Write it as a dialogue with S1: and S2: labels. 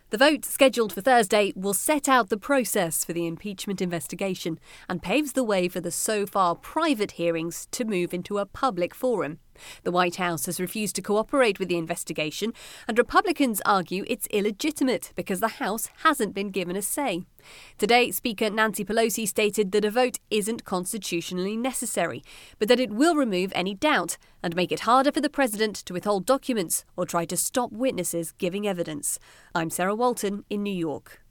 S1: The vote, scheduled for Thursday, will set out the process for the impeachment investigation and paves the way for the so far private hearings to move into a public forum. The White House has refused to cooperate with the investigation, and Republicans argue it's illegitimate because the House hasn't been given a say. Today, Speaker Nancy Pelosi stated that a vote isn't constitutionally necessary, but that it will remove any doubt and make it harder for the president to withhold documents or try to stop witnesses giving evidence. I'm Sarah Walton in New York.